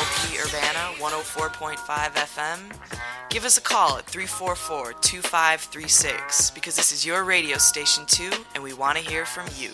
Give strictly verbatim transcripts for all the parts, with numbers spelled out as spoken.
P Urbana one oh four point five F M, give us a call at three four four, two five three six because this is your radio station too, and we want to hear from you.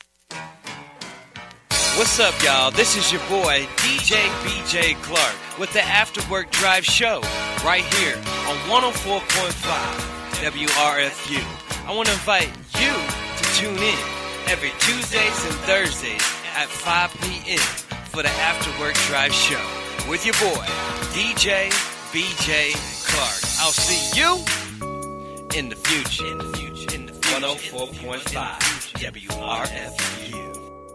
What's up, y'all? This is your boy, D J B J Clark, with the After Work Drive Show, right here on one oh four point five W R F U. I want to invite you to tune in every Tuesdays and Thursdays at five p.m. for the After Work Drive Show with your boy, D J B J Clark. I'll see you in the future. In the future. In the future. one oh four point five W R F U.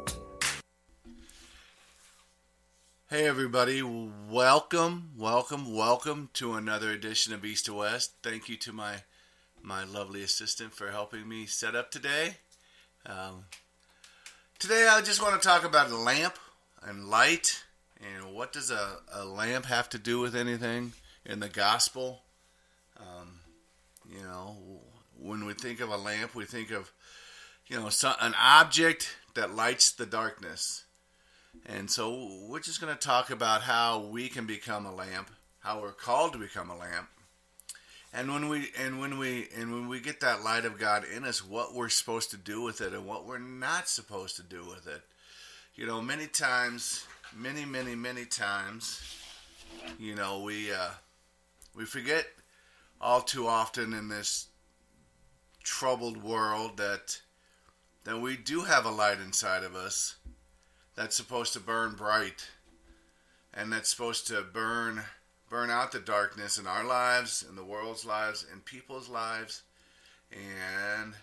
Hey everybody, welcome, welcome, welcome to another edition of East to West. Thank you to my my lovely assistant for helping me set up today. Um, today I just want to talk about a lamp and light, and what does a, a lamp have to do with anything in the gospel. Um, you know, when we think of a lamp, we think of, you know, some, an object that lights the darkness. And so we're just going to talk about how we can become a lamp, how we're called to become a lamp, and when we and when we and when we get that light of God in us, what we're supposed to do with it and what we're not supposed to do with it. You know, many times, many, many, many times, you know, we uh, we forget all too often in this troubled world that that we do have a light inside of us that's supposed to burn bright, and that's supposed to burn burn out the darkness in our lives, in the world's lives, in people's lives. And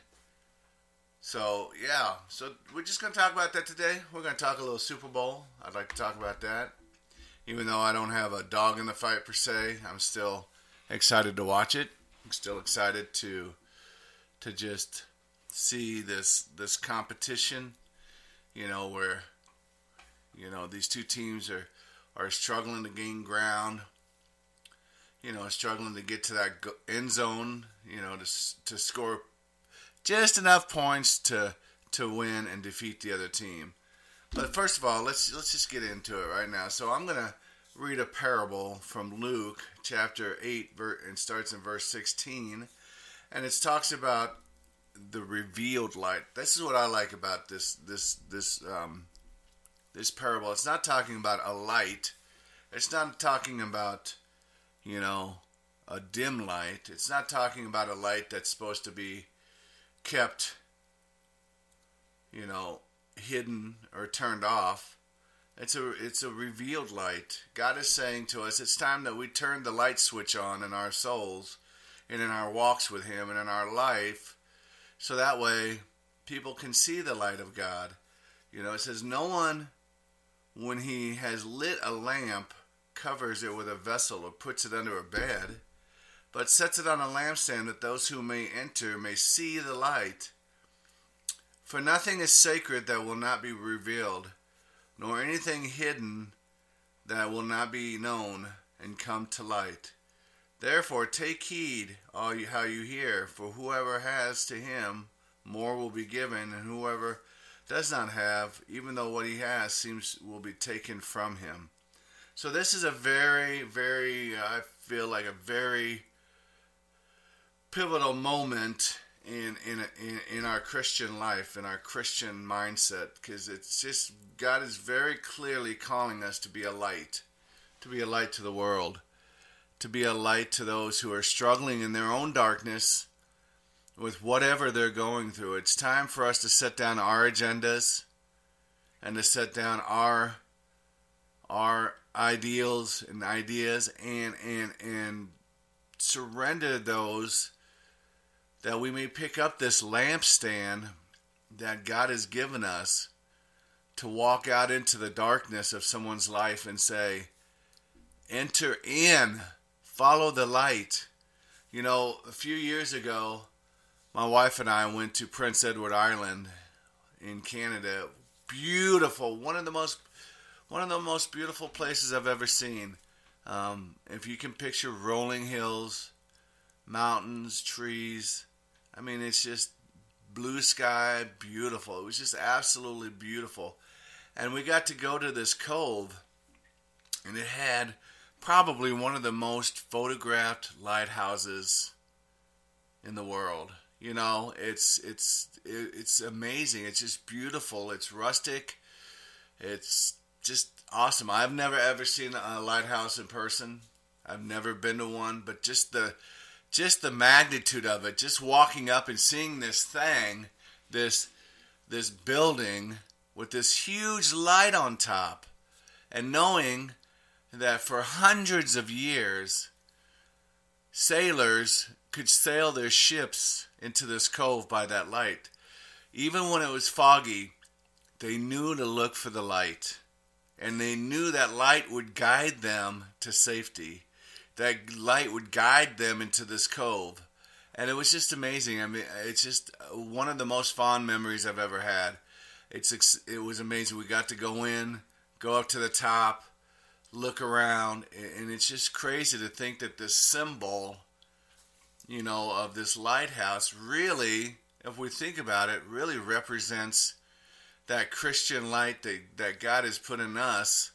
so, yeah, so we're just going to talk about that today. We're going to talk a little Super Bowl. I'd like to talk about that. Even though I don't have a dog in the fight per se, I'm still excited to watch it. I'm still excited to to just see this this competition, you know, where You know, these two teams are, are struggling to gain ground, you know, struggling to get to that end zone, you know, to to score just enough points to to win and defeat the other team. But first of all, let's let's just get into it right now. So I'm going to read a parable from Luke chapter eight, and starts in verse sixteen, and it talks about the revealed light. This is what I like about this this this um This parable. It's not talking about a light. It's not talking about, you know, a dim light. It's not talking about a light that's supposed to be kept, you know, hidden or turned off. It's a it's a revealed light. God is saying to us, it's time that we turn the light switch on in our souls and in our walks with Him and in our life, so that way people can see the light of God. You know, it says no one, when he has lit a lamp, covers it with a vessel or puts it under a bed, but sets it on a lampstand that those who may enter may see the light. For nothing is sacred that will not be revealed, nor anything hidden that will not be known and come to light. Therefore take heed all you, how you hear, for whoever has, to him more will be given, and whoever does not have, even though what he has seems will be taken from him. So this is a very, very, uh, I feel like a very pivotal moment in in in, in our Christian life, in our Christian mindset, because it's just, God is very clearly calling us to be a light, to be a light to the world, to be a light to those who are struggling in their own darkness with whatever they're going through. It's time for us to set down our agendas and to set down our our ideals and ideas and and and surrender those, that we may pick up this lampstand that God has given us to walk out into the darkness of someone's life and say, enter in, follow the light. You know, a few years ago, my wife and I went to Prince Edward Island in Canada. Beautiful, one of the most, one of the most beautiful places I've ever seen. Um, if you can picture rolling hills, mountains, trees, I mean, it's just blue sky, beautiful. It was just absolutely beautiful. And we got to go to this cove, and it had probably one of the most photographed lighthouses in the world. You know, it's it's it's amazing. It's just beautiful. It's rustic. It's just awesome. I've never ever seen a lighthouse in person. I've never been to one, but just the just the magnitude of it, just walking up and seeing this thing, this this building with this huge light on top, and knowing that for hundreds of years sailors could sail their ships into this cove by that light. Even when it was foggy, they knew to look for the light, and they knew that light would guide them to safety. That light would guide them into this cove. And it was just amazing. I mean, it's just one of the most fond memories I've ever had. It's it was amazing. We got to go in, go up to the top, look around, and it's just crazy to think that this symbol, you know, of this lighthouse really, if we think about it, really represents that Christian light that, that God has put in us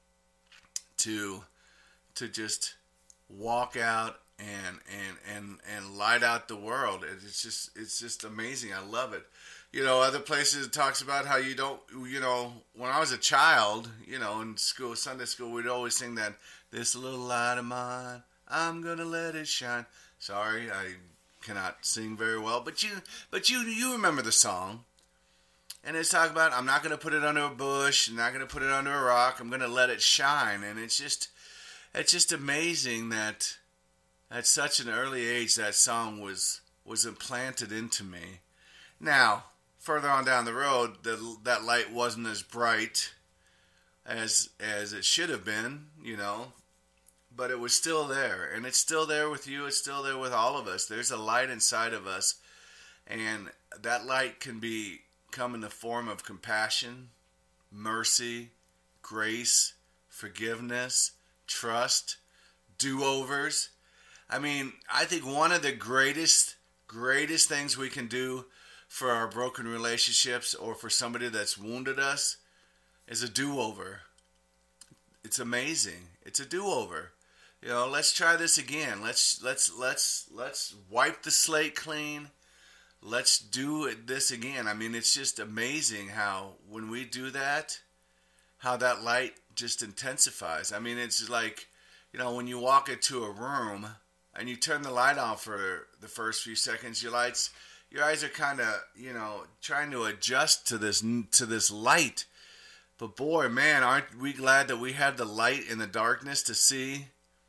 to to just walk out and and and and light out the world. It's just it's just amazing. I love it. You know, other places it talks about how you don't, you know, when I was a child, you know, in school, Sunday school, we'd always sing that, this little light of mine, I'm gonna let it shine. Sorry, I cannot sing very well, but you but you you remember the song. And it's talking about, I'm not going to put it under a bush, I'm not going to put it under a rock, I'm going to let it shine. And it's just, it's just amazing that at such an early age that song was was implanted into me. Now, further on down the road, the, that light wasn't as bright as as it should have been, you know, but it was still there. And it's still there with you, it's still there with all of us. There's a light inside of us, and that light can be come in the form of compassion, mercy, grace, forgiveness, trust, do-overs. I mean, I think one of the greatest, greatest things we can do for our broken relationships or for somebody that's wounded us is a do-over. It's amazing. It's a do-over. You know, let's try this again. Let's let's let's let's wipe the slate clean. Let's do it this again. I mean, it's just amazing how when we do that, how that light just intensifies. I mean, it's like, you know, when you walk into a room and you turn the light on for the first few seconds, your lights, your eyes are kind of, you know, trying to adjust to this to this light. But boy, man, aren't we glad that we had the light in the darkness to see,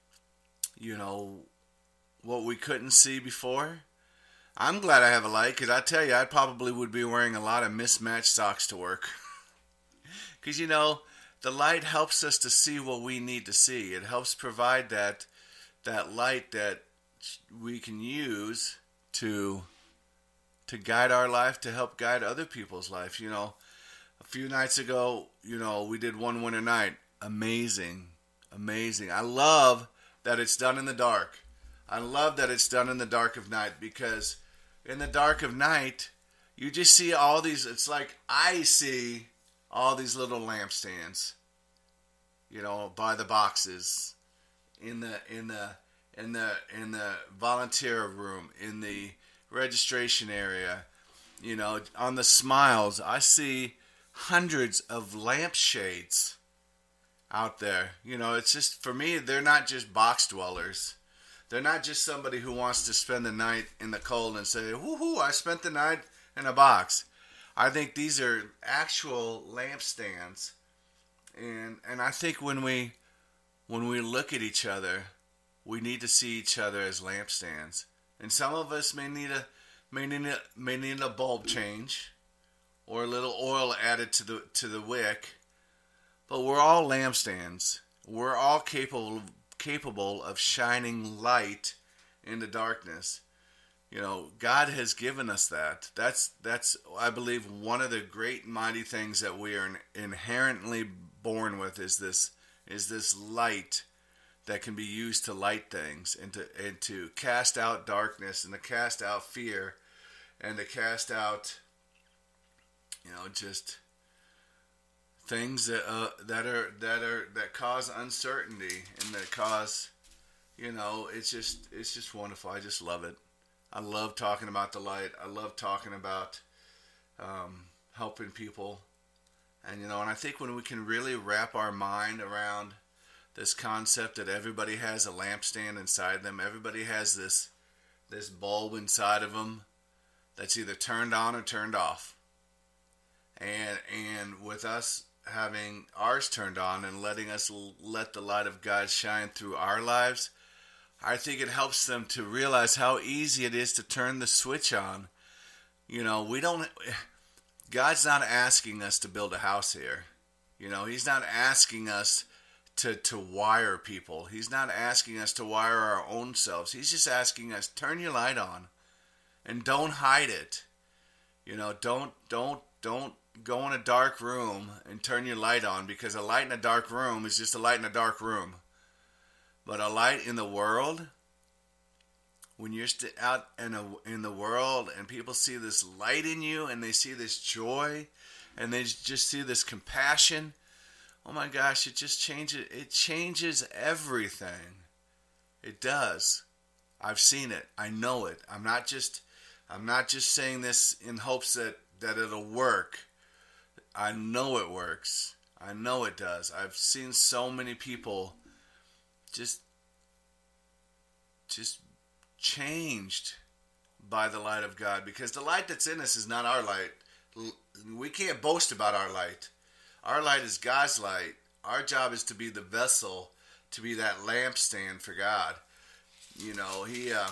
you know, what we couldn't see before? I'm glad I have a light, because I tell you, I probably would be wearing a lot of mismatched socks to work. Because, you know, the light helps us to see what we need to see. It helps provide that that light that we can use to to guide our life, to help guide other people's life. You know, a few nights ago, you know, we did One Winter Night. Amazing. Amazing. I love that it's done in the dark. I love that it's done in the dark of night, because in the dark of night, you just see all these, it's like I see all these little lampstands, you know, by the boxes, in the, in the, in the, in the volunteer room, in the registration area, you know, on the smiles, I see hundreds of lampshades out there. You know, it's just, for me, they're not just box dwellers. They're not just somebody who wants to spend the night in the cold and say, woohoo, I spent the night in a box. I think these are actual lampstands. And and I think when we when we look at each other, we need to see each other as lampstands. And some of us may need a may need a, may need a bulb change or a little oil added to the to the wick. But we're all lampstands. We're all capable of capable of shining light in the darkness. You know, God has given us that. That's, that's I believe, one of the great mighty things that we are inherently born with is this is this light that can be used to light things and to, and to cast out darkness and to cast out fear and to cast out, you know, just things that uh, that are that are that cause uncertainty and that cause, you know, it's just it's just wonderful. I just love it. I love talking about the light. I love talking about um, helping people, and you know, and I think when we can really wrap our mind around this concept that everybody has a lampstand inside them, everybody has this this bulb inside of them that's either turned on or turned off, and and with us having ours turned on and letting us l- let the light of God shine through our lives, I think it helps them to realize how easy it is to turn the switch on. You know, we don't, God's not asking us to build a house here. You know, He's not asking us to, to wire people. He's not asking us to wire our own selves. He's just asking us, turn your light on and don't hide it. You know, don't, don't, don't go in a dark room and turn your light on, because a light in a dark room is just a light in a dark room. But a light in the world, when you're st- out in, a, in the world and people see this light in you and they see this joy and they just see this compassion, oh my gosh, it just changes, it changes everything. It does. I've seen it. I know it. I'm not just, I'm not just saying this in hopes that, that it'll work. I know it works. I know it does. I've seen so many people just just changed by the light of God, because the light that's in us is not our light. We can't boast about our light. Our light is God's light. Our job is to be the vessel, to be that lampstand for God. You know, he uh,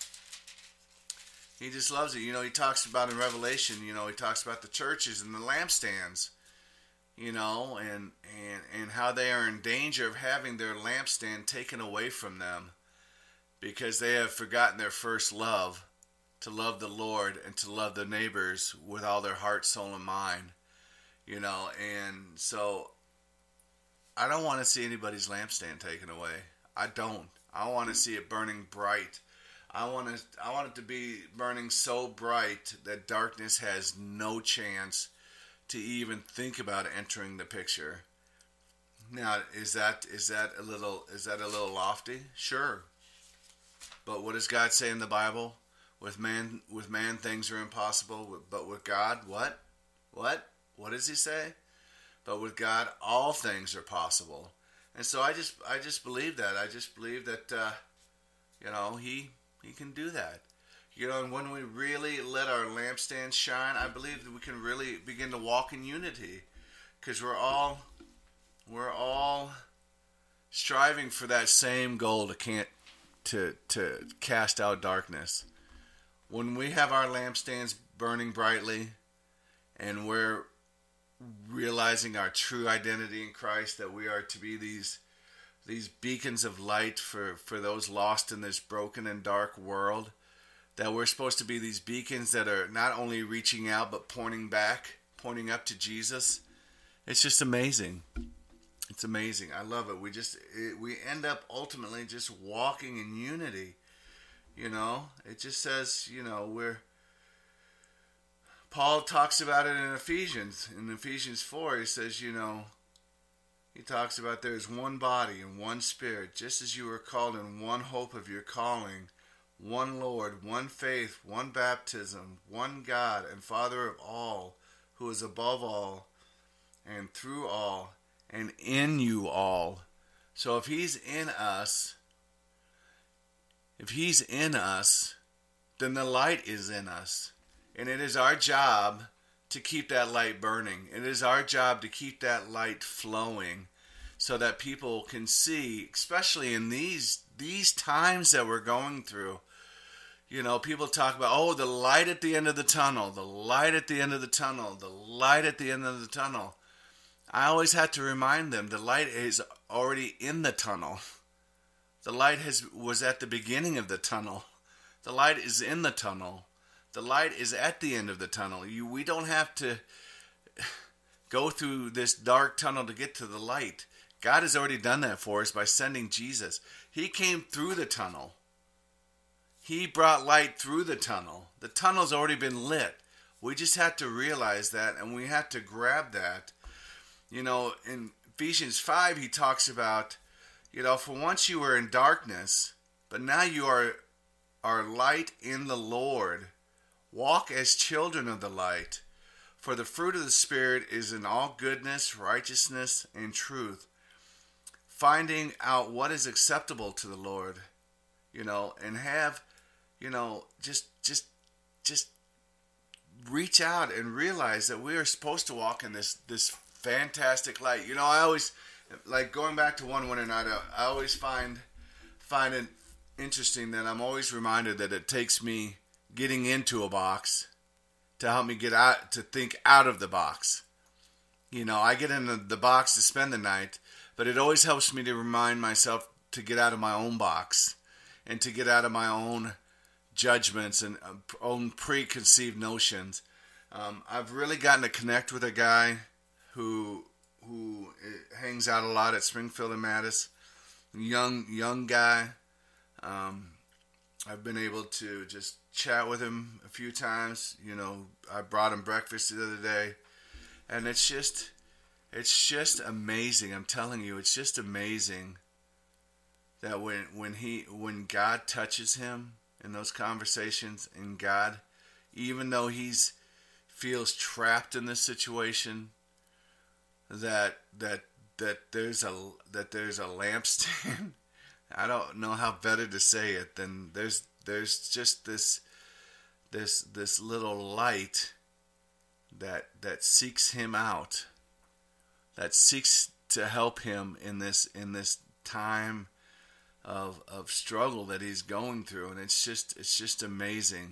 he just loves it. You know, he talks about in Revelation, you know, he talks about the churches and the lampstands, you know, and, and, and how they are in danger of having their lampstand taken away from them because they have forgotten their first love, to love the Lord and to love their neighbors with all their heart, soul, and mind, you know. And so I don't want to see anybody's lampstand taken away. I don't. I want to see it burning bright. I want to, I want it to be burning so bright that darkness has no chance to even think about entering the picture. Now, is that is that a little is that a little lofty? Sure. But what does God say in the Bible? With man, with man things are impossible, but with God, what? What? What does He say? But with God, all things are possible. And so I just I just believe that. I just believe that uh, you know, He He can do that. You know, and when we really let our lampstand shine, I believe that we can really begin to walk in unity, because we're all we're all striving for that same goal to can't to to cast out darkness. When we have our lampstands burning brightly, and we're realizing our true identity in Christ, that we are to be these these beacons of light for, for those lost in this broken and dark world, that we're supposed to be these beacons that are not only reaching out but pointing back, pointing up to Jesus. It's just amazing. It's amazing. I love it. We just it, we end up ultimately just walking in unity. You know, it just says, you know, we're Paul talks about it in Ephesians. In Ephesians four, he says, you know, he talks about there is one body and one spirit, just as you were called in one hope of your calling, one Lord, one faith, one baptism, one God and Father of all, who is above all and through all and in you all. So if He's in us, if He's in us, then the light is in us. And it is our job to keep that light burning. It is our job to keep that light flowing so that people can see, especially in these these times that we're going through. You know, people talk about, oh, the light at the end of the tunnel, the light at the end of the tunnel, the light at the end of the tunnel. I always have to remind them, the light is already in the tunnel. The light has was at the beginning of the tunnel. The light is in the tunnel. The light is at the end of the tunnel. You, we don't have to go through this dark tunnel to get to the light. God has already done that for us by sending Jesus. He came through the tunnel. He brought light through the tunnel. The tunnel's already been lit. We just have to realize that, and we have to grab that. you know, in Ephesians five, he talks about, you know, for once you were in darkness, but now you are, are light in the Lord. Walk as children of the light. For the fruit of the Spirit is in all goodness, righteousness, and truth. Finding out what is acceptable to the Lord, you know, and have, you know, just, just, just reach out and realize that we are supposed to walk in this, this fantastic light. You know, I always, like going back to one winter night, I always find, find it interesting that I'm always reminded that it takes me getting into a box to help me get out, to think out of the box. You know, I get into the box to spend the night, but it always helps me to remind myself to get out of my own box and to get out of my own judgments and own preconceived notions. Um, I've really gotten to connect with a guy who who hangs out a lot at Springfield and Mattis. Young young guy. Um, I've been able to just chat with him a few times. You know, I brought him breakfast the other day, and it's just, it's just amazing. I'm telling you, it's just amazing that when when he when God touches him in those conversations, and God, even though he's feels trapped in this situation, that that that there's a that there's a lampstand. I don't know how better to say it than there's there's just this this this little light that that seeks him out, that seeks to help him in this in this time of of struggle that he's going through, and it's just it's just amazing.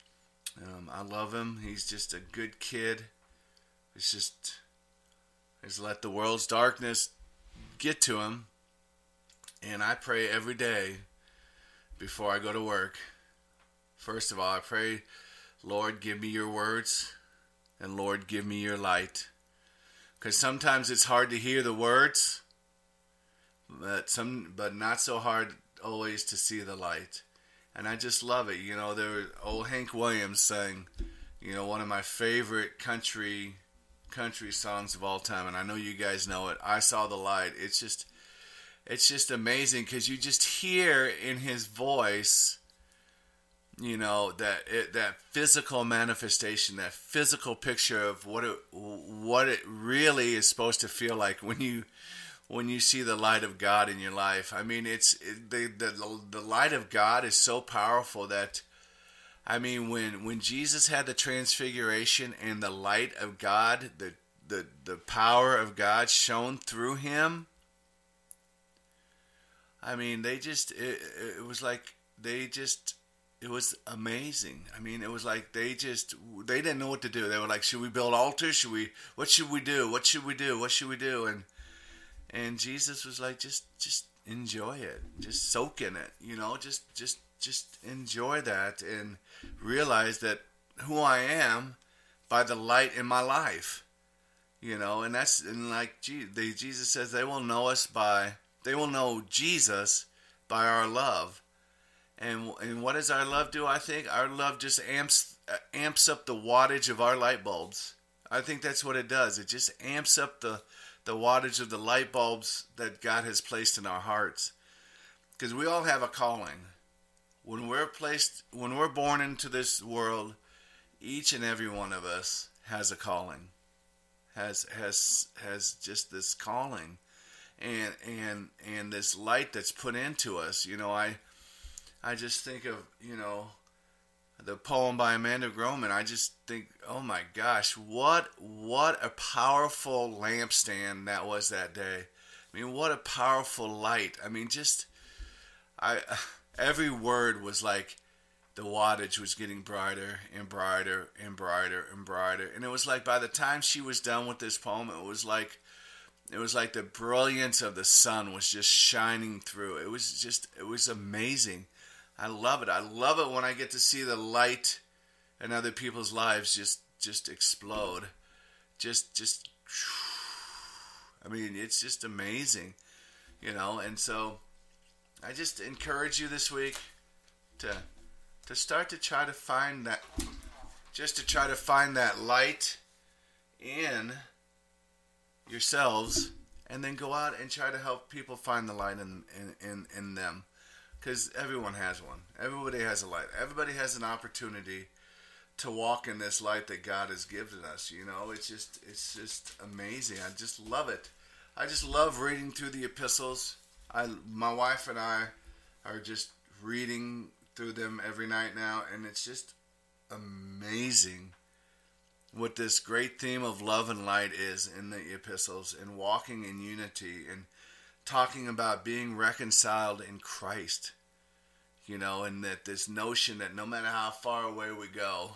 Um, I love him. He's just a good kid. It's just he's let the world's darkness get to him. And I pray every day before I go to work. First of all, I pray, Lord, give me your words, and Lord, give me your light. Because sometimes it's hard to hear the words, but some, but not so hard always to see the light. And I just love it. You know, there was old Hank Williams sang, you know, one of my favorite country country songs of all time, and I know you guys know it. I Saw the Light. It's just It's just amazing because you just hear in his voice, you know, that it, that physical manifestation, that physical picture of what it what it really is supposed to feel like when you when you see the light of God in your life. I mean, it's it, the the the light of God is so powerful that, I mean, when when Jesus had the transfiguration and the light of God, the the the power of God shone through him. I mean, they just, it, it was like, they just, it was amazing. I mean, it was like, they just, they didn't know what to do. They were like, should we build altars? Should we, what should we do? What should we do? What should we do? And, and Jesus was like, just, just enjoy it. Just soak in it, you know, just, just, just enjoy that and realize that who I am by the light in my life, you know, and that's, and like, they, Jesus says they will know us by, They will know Jesus by our love. And and what does our love do? I think our love just amps amps up the wattage of our light bulbs. I think that's what it does. It just amps up the, the wattage of the light bulbs that God has placed in our hearts. Because we all have a calling. When we're placed, when we're born into this world, each and every one of us has a calling. Has has has just this calling. And and and this light that's put into us, you know, I I just think of, you know, the poem by Amanda Groman. I just think, oh my gosh, what what a powerful lampstand that was that day. I mean, what a powerful light. I mean, just I every word was like the wattage was getting brighter and brighter and brighter and brighter. And it was like by the time she was done with this poem, it was like It was like the brilliance of the sun was just shining through. It was just, it was amazing. I love it. I love it when I get to see the light in other people's lives just, just explode. Just, just, I mean, it's just amazing, you know. And so I just encourage you this week to, to start to try to find that, just to try to find that light in yourselves, and then go out and try to help people find the light in in, in, in them. Because everyone has one. Everybody has a light. Everybody has an opportunity to walk in this light that God has given us. You know, it's just it's just amazing. I just love it. I just love reading through the epistles. I my wife and I are just reading through them every night now, and it's just amazing what this great theme of love and light is in the epistles, and walking in unity, and talking about being reconciled in Christ, you know, and that this notion that no matter how far away we go,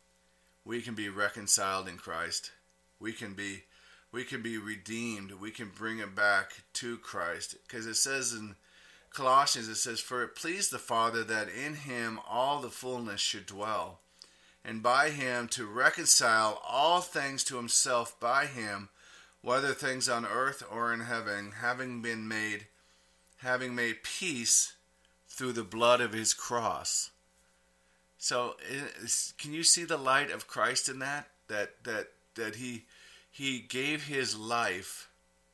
we can be reconciled in Christ. We can be, we can be redeemed. We can bring it back to Christ, because it says in Colossians, it says, "For it pleased the Father that in Him all the fullness should dwell, and by Him to reconcile all things to Himself by Him, whether things on earth or in heaven, having been made, having made peace through the blood of His cross." So, can you see the light of Christ in that? That that that He He gave His life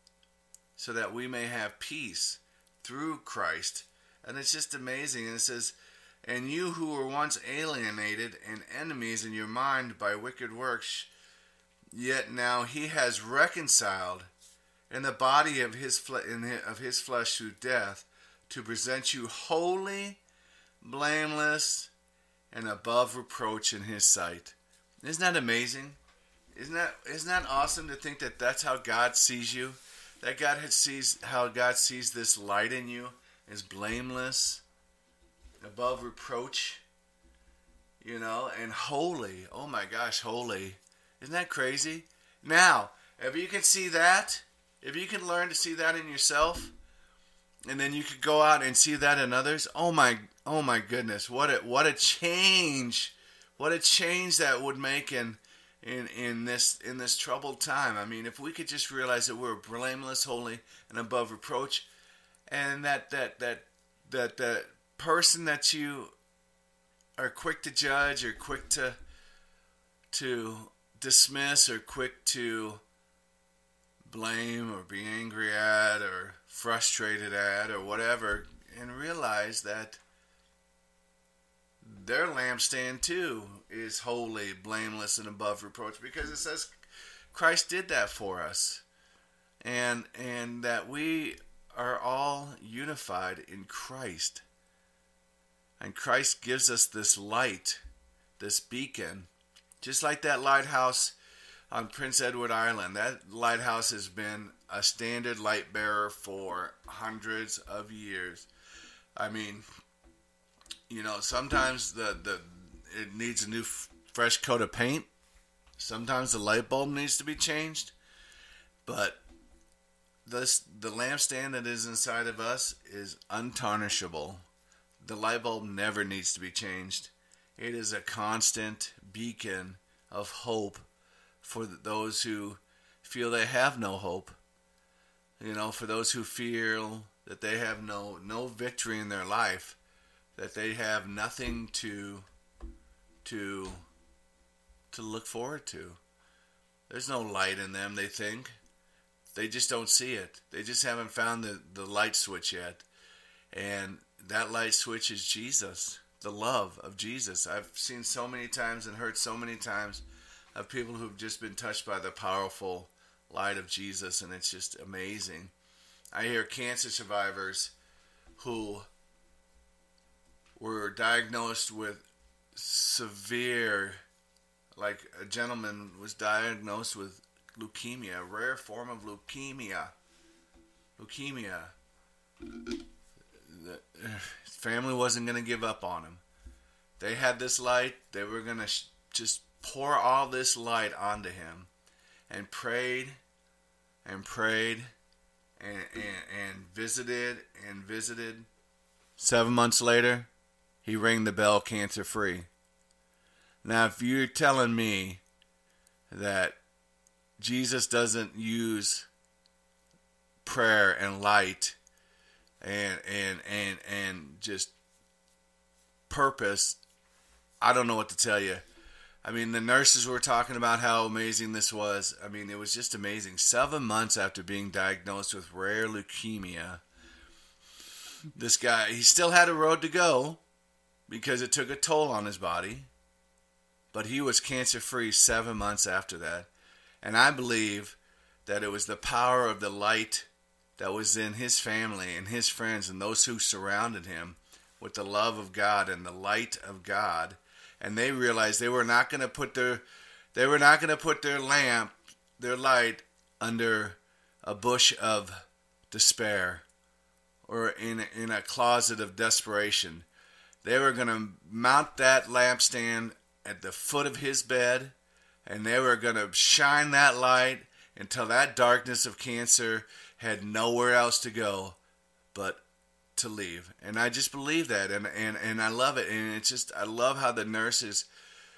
so that we may have peace through Christ, and it's just amazing. And it says, "And you who were once alienated and enemies in your mind by wicked works, yet now He has reconciled in the body of his, fle- in his of his flesh through death, to present you holy, blameless, and above reproach in His sight." Isn't that amazing? Isn't that isn't that awesome to think that that's how God sees you? That God sees how God sees this light in you is blameless, above reproach, you know, and holy. Oh my gosh, holy. Isn't that crazy? Now, if you can see that, if you can learn to see that in yourself, and then you could go out and see that in others, oh my, oh my goodness, what a what a change, what a change that would make in in in this in this troubled time. I mean, if we could just realize that we're blameless, holy, and above reproach, and that that that that that person that you are quick to judge or quick to to dismiss or quick to blame or be angry at or frustrated at or whatever, and realize that their lampstand too is holy, blameless, and above reproach, because it says Christ did that for us, and and that we are all unified in Christ, and Christ gives us this light, this beacon, just like that lighthouse on Prince Edward Island. That lighthouse has been a standard light bearer for hundreds of years. I mean, you know, sometimes the, the it needs a new f- fresh coat of paint. Sometimes the light bulb needs to be changed. But this the lampstand that is inside of us is untarnishable. The light bulb never needs to be changed. It is a constant beacon of hope for those who feel they have no hope. You know, for those who feel that they have no no victory in their life, that they have nothing to to to look forward to. There's no light in them, they think. They just don't see it. They just haven't found the, the light switch yet. And that light switch is Jesus, the love of Jesus. I've seen so many times and heard so many times of people who've just been touched by the powerful light of Jesus, and it's just amazing. I hear cancer survivors who were diagnosed with severe, like a gentleman was diagnosed with leukemia, a rare form of leukemia. Leukemia. The, his family wasn't going to give up on him. They had this light. They were going to sh- just pour all this light onto him, and prayed and prayed and, and, and visited and visited. Seven months later, he rang the bell cancer free. Now, if you're telling me that Jesus doesn't use prayer and light and and and and just purpose, I don't know what to tell you. I mean, the nurses were talking about how amazing this was. I mean, it was just amazing. Seven months after being diagnosed with rare leukemia, this guy, he still had a road to go because it took a toll on his body. But he was cancer-free seven months after that. And I believe that it was the power of the light that was in his family and his friends and those who surrounded him with the love of God and the light of God. And they realized they were not going to put their they were not going to put their lamp, their light, under a bush of despair or in in a closet of desperation. They were going to mount that lampstand at the foot of his bed, and they were going to shine that light until that darkness of cancer had nowhere else to go but to leave. And I just believe that, and, and, and I love it. And it's just, I love how the nurses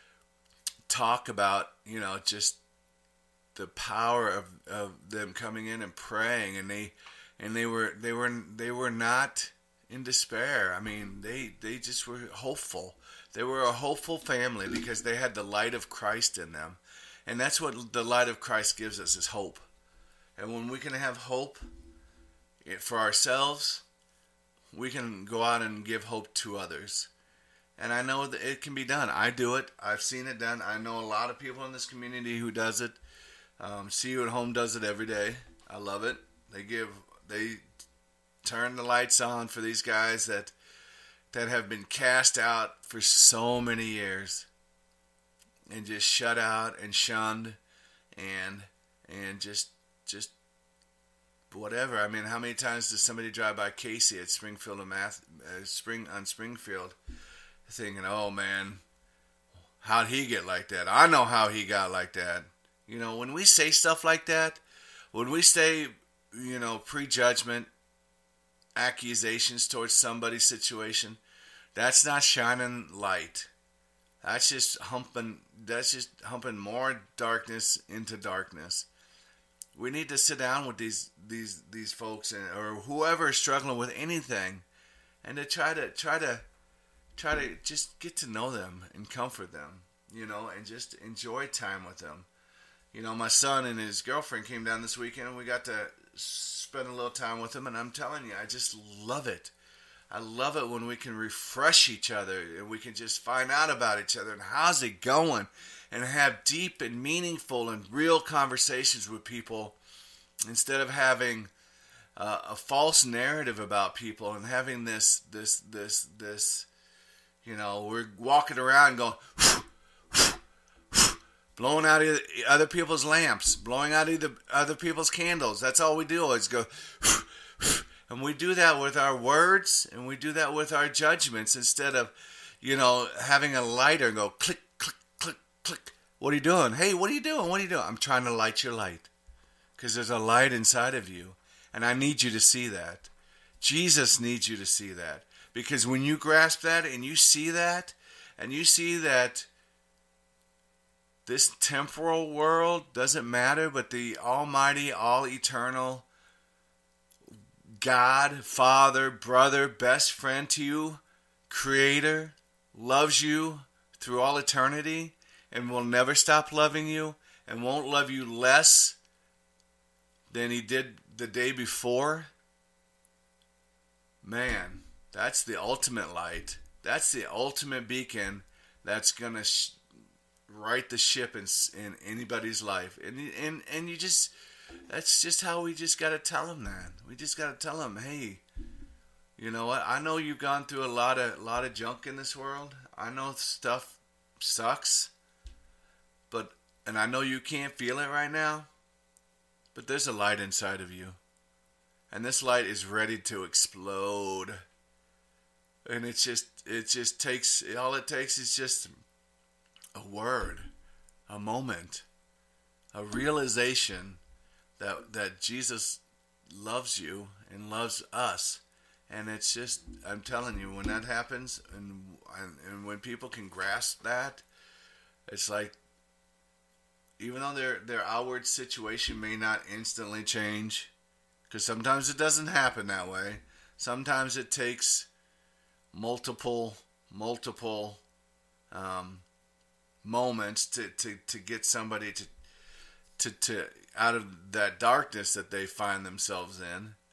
talk about, you know, just the power of, of them coming in and praying, and they and they were they were they were not in despair. I mean, they they just were hopeful. They were a hopeful family because they had the light of Christ in them. And that's what the light of Christ gives us, is hope. And when we can have hope for ourselves, we can go out and give hope to others. And I know that it can be done. I do it. I've seen it done. I know a lot of people in this community who does it. Um, See You at Home does it every day. I love it. They give, they turn the lights on for these guys that that have been cast out for so many years and just shut out and shunned and and just just whatever. I mean, how many times does somebody drive by Casey at Springfield and Math, uh, Spring on Springfield, thinking, "Oh man, how'd he get like that? I know how he got like that." You know, when we say stuff like that, when we say, you know, prejudgment, accusations towards somebody's situation, that's not shining light. That's just humping. That's just humping more darkness into darkness. We need to sit down with these these these folks and or whoever is struggling with anything, and to try to try to try to just get to know them and comfort them, you know, and just enjoy time with them. You know, my son and his girlfriend came down this weekend, and we got to spend a little time with them, and I'm telling you, I just love it. I love it when we can refresh each other and we can just find out about each other and how's it going, and have deep and meaningful and real conversations with people instead of having uh, a false narrative about people and having this, this, this, this, you know, we're walking around going, blowing out other people's lamps, blowing out either other people's candles. That's all we do is go, and we do that with our words, and we do that with our judgments instead of, you know, having a lighter and go click, click, click, click. What are you doing? Hey, what are you doing? What are you doing? I'm trying to light your light because there's a light inside of you, and I need you to see that. Jesus needs you to see that, because when you grasp that and you see that, and you see that this temporal world doesn't matter, but the almighty, all-eternal God, Father, brother, best friend to you, Creator, loves you through all eternity and will never stop loving you and won't love you less than He did the day before. Man, that's the ultimate light. That's the ultimate beacon that's going to sh- right the ship in, in anybody's life. And, and, and you just... That's just how we just got to tell them that. We just got to tell them, hey, you know what? I know you've gone through a lot of lot of junk in this world. I know stuff sucks, but and I know you can't feel it right now, but there's a light inside of you, and this light is ready to explode. And it's just it just takes all it takes is just a word, a moment, a realization that that Jesus loves you and loves us. And it's just, I'm telling you, when that happens and, and and when people can grasp that, it's like, even though their their outward situation may not instantly change, because sometimes it doesn't happen that way. Sometimes it takes multiple multiple um, moments to, to, to get somebody to, to to out of that darkness that they find themselves in.